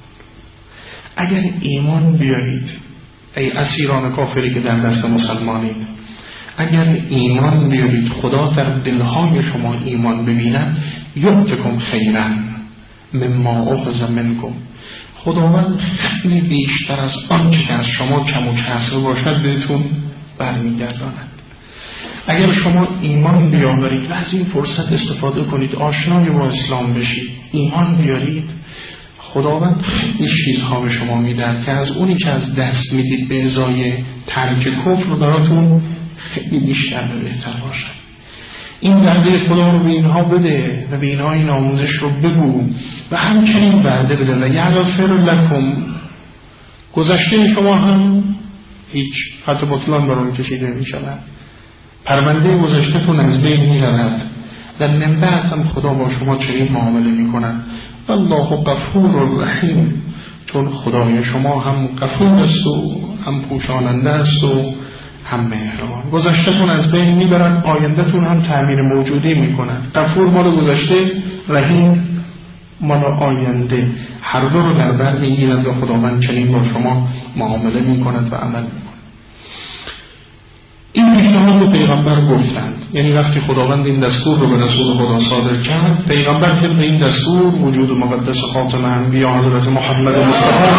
Speaker 2: اگر ایمان بیارید ای اسیران کافری که در دست مسلمانید، اگر ایمان بیارید خدا در دلهای شما ایمان ببیند، یؤتکم خیرا مما اخذ منکم، خداوند خیلی بیشتر از آنچه که از شما کم و کسر باشد بهتون برمیگرداند. اگر شما ایمان بیاورید و از این فرصت استفاده کنید، آشنای با اسلام بشید، ایمان بیارید، خداوند خیلی چیزها به شما میدهد که از اونی که از دست میدید به ازای ترک کفر براتون خیلی بیشتر و بهتر باشد. این وعده خدا رو به اینها بده و به اینها این آموزش رو بگو و همچنین وعده بده و یغفر لکم، گذشته شما هم هیچ خط بطلان برون کشیده می شود، پرونده گذشته تون از بین می رود و من بعد هم خدا با شما چنین معامله می کند. والله غفور رحیم، چون خدای شما هم غفور است و هم پوشاننده است و هم مهربان. گذشته‌تون از بین میبرن، آینده‌تون هم تعمیر موجودی میکنن. غفور مال گذشته، رحیم مال آینده، هر دو رو در بر میگیرند و خداوند چنین با شما معامله میکند و عمل میکند. این پیشنهاد به پیغمبر گفتند، یعنی وقتی خداوند این دستور رو به رسول خدا صادر کرد، پیغمبر طبق این دستور وجود مقدس خاتم انبیا حضرت محمد مصطفی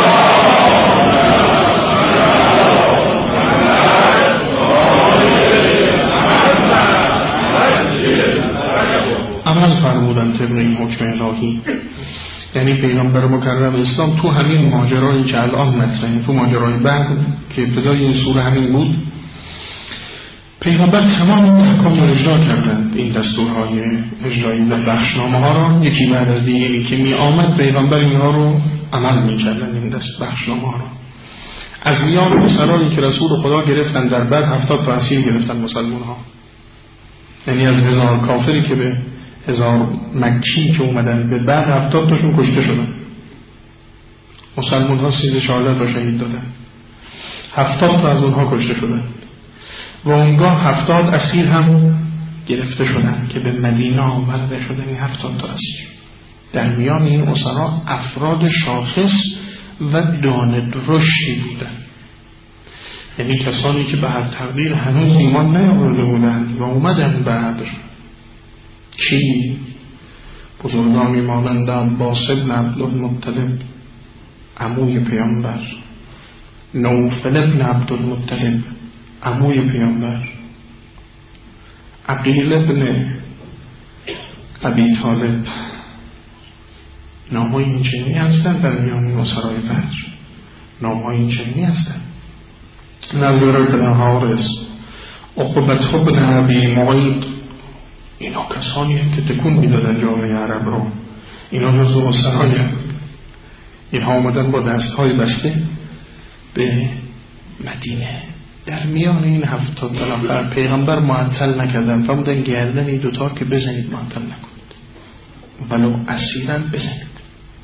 Speaker 2: عمل فرمودن طبق این حکم الهی. یعنی پیغمبر مکرم اسلام تو همین ماجرایی که الان مطرحه، تو ماجرای بعد که ابتدای این سوره همین بود، پیغمبر تمام این احکام رو اجرا کردند، این دستورهای اجرایی و بخشنامه ها رو یکی بعد از دیگری که می آمد پیغمبر اینها رو عمل می کردند. این دست بخشنامه ها رو از میان اسرایی که رسول خدا گرفتن در بعد 70 تا اسیر گرفتن مسلمان ها، یعنی از 1000 کافری که به 1000 مکی که اومدن به بعد 70 تاشون کشته شدن، مسلمان ها 13-14 تا شهید دادن، 70 تا از اونها کشته شدن و اونگاه 70 اسیر هم گرفته شدن که به مدینه آورده شدن. این 70 تا اسیر در میان این اسرا افراد شاخص و دانه درشتی بودن، یعنی کسانی که به هر تقدیر هنوز ایمان نیاورده بودند و اومدن بعد. کی؟ بزرگانی مانند عباس بن عبدالمطلب عموی پیامبر، نوفل بن عبدالمطلب عموی پیامبر، عقیل بن ابی طالب، نامهای این چنینی هستند در میان اسرای بدر، نامهای این چنینی هستند. نظر بن حارث، عقبة بن ابی معیط، اینا کسانی هم که تکون میدادن جامعه عرب رو، اینا جزو اسرای هم. اینها آمدن با دستهای بسته به مدینه در میان این 70 نفر پیغمبر معطل نکردن، فرمودن گردن این دوتا که بزنید، معطل نکنید، ولو اسیرا بزنید.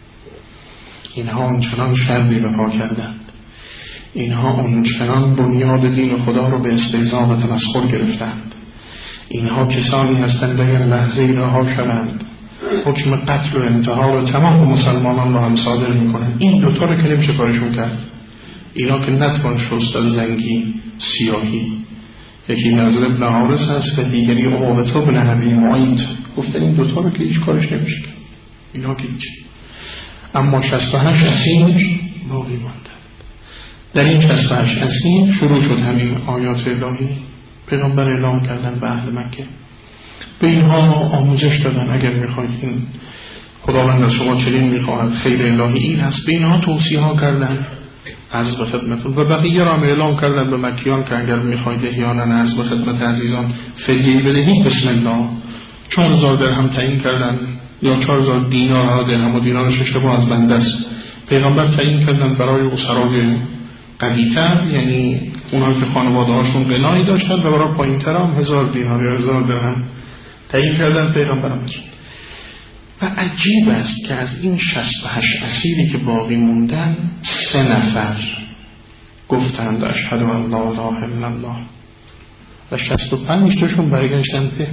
Speaker 2: اینها اونچنان شرمی به پا کردند، اینها اونچنان بنیاد دین خدا رو به استهزا و تمسخر گرفتند. اینها کسانی هستند اگر لحظه ای رها شوند حکم قتل و انتحار تمام مسلمانان رو هم صادر میکنند. این دوتا رو که نمیشه کارشون کرد. اینا که نتوان شست از زنگی سیاهی. یکی نضر ابن حارث هست و دیگری عقبة بن ابی معیط. گفتن این دوتا رو که هیچ کارش نمیشه کرد، اینا که هیچ. اما 68 اسیر باقی ماندند. در این 68 اسیر شروع شد همین آیات الهی. پیغمبر اعلام کردن به اهل مکه، به اینها آموزش دادن اگر میخواید این خداوند از شما چنین میخواهد، خیر الهی این هست. به اینها توصیه ها کردن عرض به خدمتون و بقیه را هم اعلام کردن به مکیان که اگر میخواید احیانا عرض به خدمت عزیزان فدیه بدهید بسم الله. 4000 درهم تعیین کردن یا 4000 دینار، درهم و دینارش اشتباه از بنده است. پیغمبر تعیین کردن برای اسرای قوی‌تر، یعنی اونها که خانواده هاشون غنایی داشتن، و برای پایین‌تر هم 1000 دینار یا 1000 درهم تعیین کردن پیغمبرم. و عجیب است که از این 68 اسیری که باقی موندن 3 نفر گفتند اشهد ان لا اله الا الله و 65 تاشون برگشتن به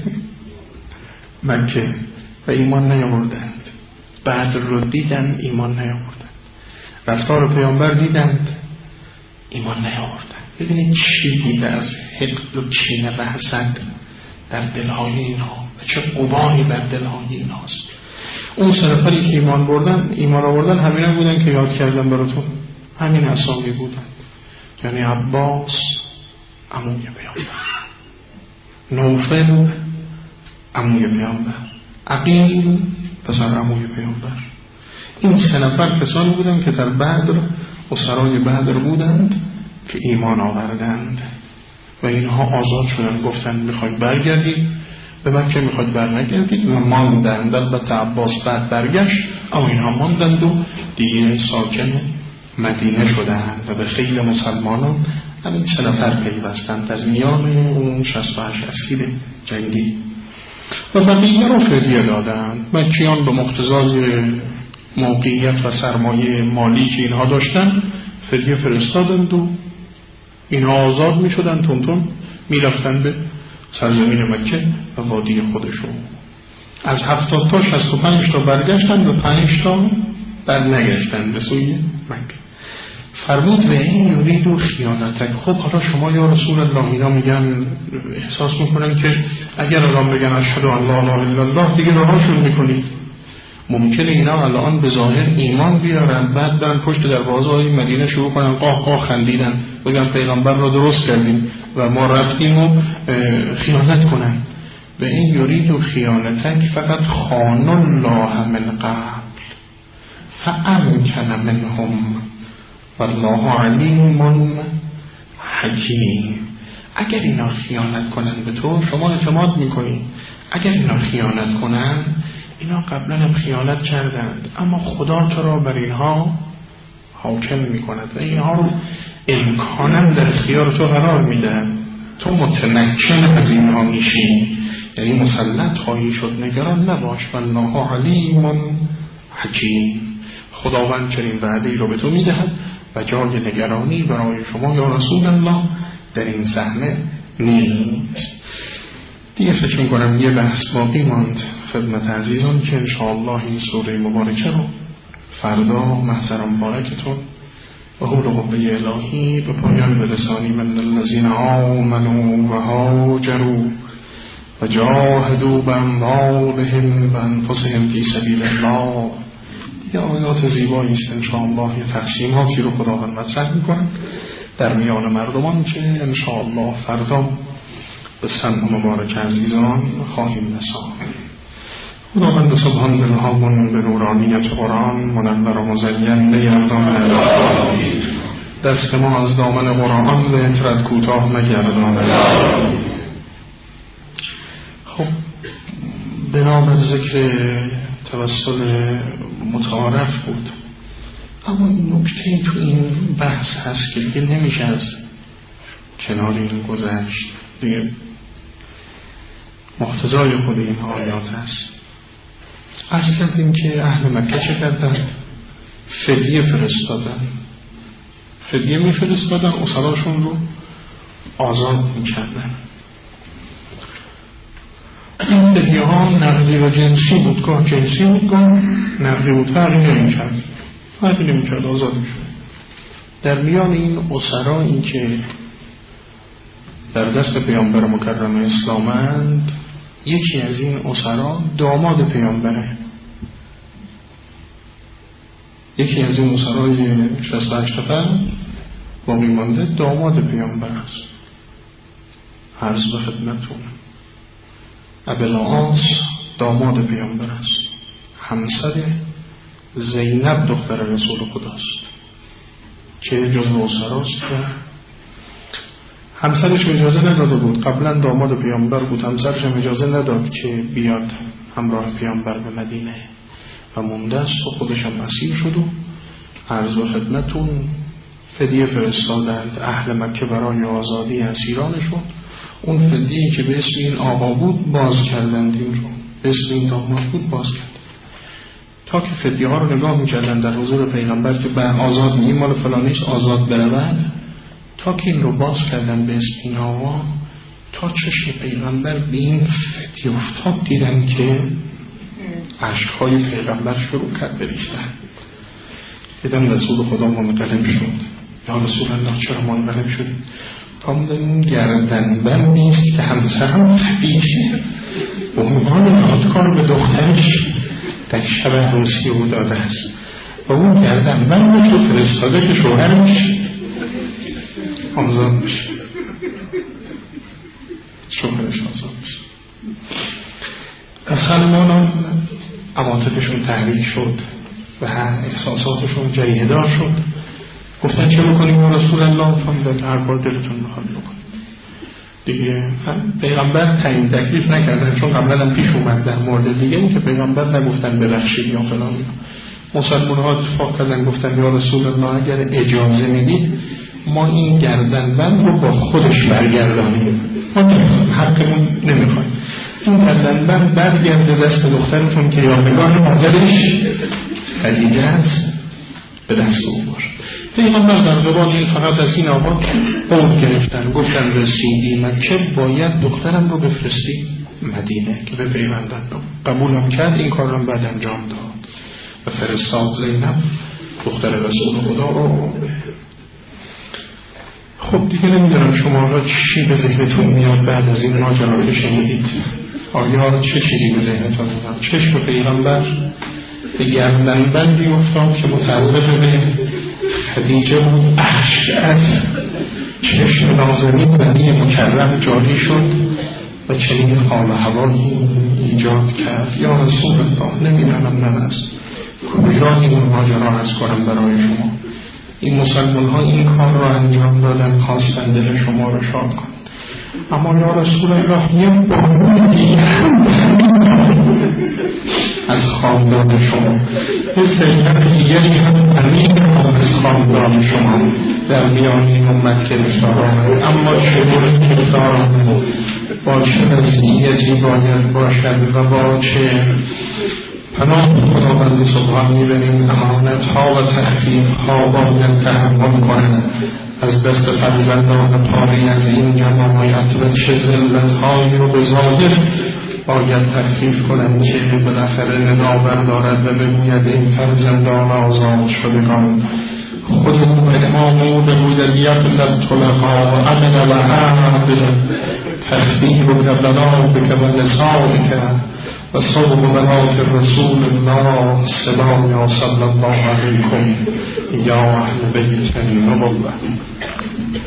Speaker 2: مکه و ایمان نیاوردند. بعد رو دیدن ایمان نیاوردند، رفتار پیامبر دیدند ایمان نیاوردند. ببینید چی بوده از حقد و کینه و حسد در دلهای اینها و چه غباری بر دلهای اینهاست. اون 3 نفری که ایمان آوردن همینا بودن که یاد کردم براتون، همین اسامی بودن، یعنی عباس عموی پیامبر، نوفل عموی پیامبر، عقیل پسر عموی پیامبر. این 3 نفر کسانی بودن که در بدر و سرای بدر بودند که ایمان آوردند و اینها آزاد شدن. گفتن میخواید برگردید به مکه، میخواید برنگردید و ماندند. البته عباس بعد برگشت، اما اینها ماندند و دیگه ساکن مدینه شدند و به خیل مسلمانان همین 3 نفر پیوستند از میان اون 68 اسیر جنگی و بقیه رو فدیه دادند. مکیان به مقتضای موقعیت و سرمایه مالی که اینها داشتن فدیه فرستادند و اینها آزاد می شدن، تون می رفتن به سرزمین مکه و وادی خودشون. از 70 تا 65 تا برگشتن و 5 تا برنگشتن به سوی مکه. فرمود و این یرید و خیانتک. خب حالا شما یا رسول الله اینا میگن، احساس میکنن که اگر الان بگن اشهد ان لا اله الا الله دیگه راهشون میکنید. ممکنه اینا الان به ظاهر ایمان بیارن، بعد برن پشت دروازه‌های مدینه شروع کنن قاه قاه خندیدن، بگن پیغمبر را درست کردیم و ما رفتیم و خیانت کنن. به این یرید و خیانتک فقط خان الله من قبل فامکن منهم والله علیم حکیم. اگر اینا خیانت کنن به تو، شما اعتماد میکنی. اگر اینا خیانت کنن، اینا قبلا هم خیانت کردند اما خدا تو را بر اینها حاکم میکند و اینها رو امکانم در اختیار تو قرار میدن. تو متمکن از اینها میشی، یعنی مسلط خواهی شد، نگران نباش. والله علیم حکیم. خداوند چنین وعده‌ای رو به تو میدهد و جای نگرانی برای شما یا رسول الله در این صحنه نیست. دیگه فکر میکنم یه بحث باقی ماند خدمت عزیزان که انشاءالله این سوره مبارکه رو فردا محضر مبارکتون و حول قوه الهی به پایان برسانی. من الذین آمنوا و هاجروا و جاهدوا باموالهم و انفسهم فی سبیل الله. یه آیات زیبایی است انشاءالله، یه تقسیماتی رو خداوند مطرح میکنه در میان مردمان که انشاءالله فردا به سمع مبارک عزیزان خواهیم رساند. خداوند سبحان بالهامون به نورانیت قرآن منور و مزین لیردان دست ما از دامن قرآن به اطرد کوتاه مگردان. خب بنابر ذکر توسل متعارف بود، اما این نکته تو این بحث هست که دیگه نمیشه از کنار این گذشت. دیگه مقتضای خود این آیات هست. عرض کردیم که اهل مکه چه کردن؟ فدیه فرستادن. فدیه میفرستادن، اسراشون رو آزاد میکردن. این فدیه ها نقدی و جنسی بود، گاه جنسی بود، گاه نقدی بود. فرقی نمیکرد، آزاد میشد. در میان این اسرا این که در دست پیامبر مکرم اسلامند، یکی از این اسرا داماد پیامبره. یکی از این اسرای 68 نفر باقی مانده داماد پیامبر است. عرض به خدمتتون ابوالعاص داماد پیامبر است، همسر زینب دختر رسول خداست که جزو اسراست و همسرش اجازه نداده بود. قبلا داماد پیامبر بود، همسرش اجازه نداد که بیاد همراه پیامبر به مدینه و مونده است و خودش هم اسیر شد. و عرض به خدمتون فدیه فرستادند اهل مکه برای آزادی اسیرانشون. اون فدیه که به اسم این آقا بود باز کردند، این رو به اسم این داماد بود باز کردند. تا که فدیه ها رو نگاه می‌کردند در حضور پیغمبر که بر آزاد این مال فلانیست آزاد برود، تا که این رو باز کردن به اسم این آقا، تا چشم پیغمبر به این فدیه افتاد دیدن که عشقهای پیغمبر شروع کرد بریختن. دیدن رسول خدا منقلب شد. یا رسول الله چرا منقلب شد؟ کاملا گردنبند نیست که همسرم خدیجه به عنوان نادکار به دخترش در شب عروسی او داده است و اون گردنبند رو فرستاده که شوهرش آزاد میشه، شوهرش آزاد میشه. مسلمانان عواطفشون تحریک شد و احساساتشون جریه‌دار شد. گفتن چه بکنیم یا رسول الله؟ فرمودن هر کار دلتون بخواد بکنید. دیگه پیغمبر تعیین تکلیف نکردن، چون قبلا هم پیش اومد در مورد دیگه این که پیغمبر نگفتن ببخشید یا فلان. مسلمان ها اتفاق کردن گفتن یا رسول الله اگر اجازه میدید ما این گردنبند رو با خودش برگردانیم، ما نمیخوایم، حقمون نمیخوایم، این گردنبند برگرده دست دخترتون که یا نگاه مادرش خدیجه است به دست او باشه. پیغمبر در زبان این فقط از این آقا قول گرفتن، گفتن رسیدی مکه باید دخترم رو بفرستی مدینه که به پیوندن قبولم کرد. این کار رو بعد انجام داد و فرستاد زینب دختر رسول خدا رو. خب دیگه نمیدونم شما را چی به ذهنتون میاد بعد از این ماجرا که شنیدید؟ آیا چه چیزی به ذهنتون میاد؟ چشم پیغمبر به گردنبندی افتاد که متعلق به خدیجه بود، اشک از چشم نازنین نبی مکرم جاری شد و چنین حال هوایی ایجاد کرد. یا رسول الله نمیدانم من از کجا این ماجرا از کنم برای شما. این مسلمان ها این کار را انجام دادن، خواستن دل شما را شاد کنن، اما یا رسول الله یه بانوی دیگر از خاندان شما، یه زینب دیگری هم امین از خاندان شما در میان این امت گرفتار آمد. اما چگونه گرفتار آمد؟ با چه وضعیتی باید باشد و با چه پناه خداوند سبحان می‌بریم امانت ها و تخفیف ها باید تحمل کنند از دست فرزندان پاری از این جماعت و چه ذلت هایی رو به ظاهر باید تخفیف کنند که بالاخره ندا بردارد و بگوید این فرزندان آزاد شدگان خودمون امامو بگوید یقلب طلقا و امن و عهد تخفیف و کبلنا بکبل نسائک و صوب بنات رسول الله سلام یا صلی الله علیکم یا اهل بیت النبوة.